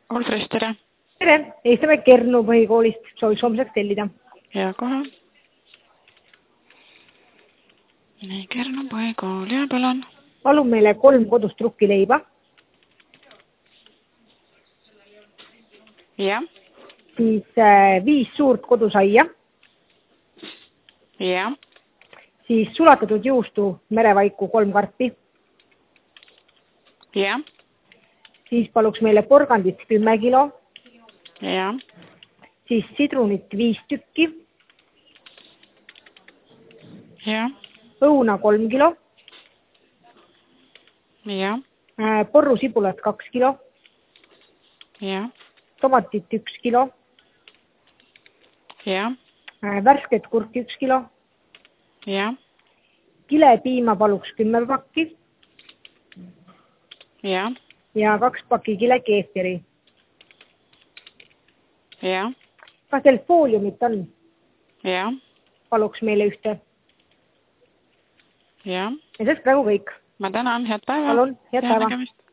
Olfres, tere! Tere! Eestimäe Kernu põhikoolist sooviks homseks tellida. Hea kohe. Nii, Kernu põhikool ja palun. Palun meile 3 kodust trukkileiba. Ja. Siis 5 suurt kodusaia. Ja. Siis sulatatud juustu merevaiku 3 karpi. Ja. Siis paluks meile porgandit 10 kilo. Ja. Siis sidrunit 5 tükki. Ja. Õuna 3 kilo. Ja. Porru sibulat 2 kilo. Ja. Tomatit 1 kilo. Ja. Värsket kurki 1 kilo. Ja. Kilepiima paluks 10 pakki. Ja. Ja 2 pakki kilekeefiri. Ja. Kas teil fooliumit on? Ja. Paluks meile ühte. Ja. Ja see praegu kõik. Ma tänan, head päeva. Palun, head päeva. Nägemist.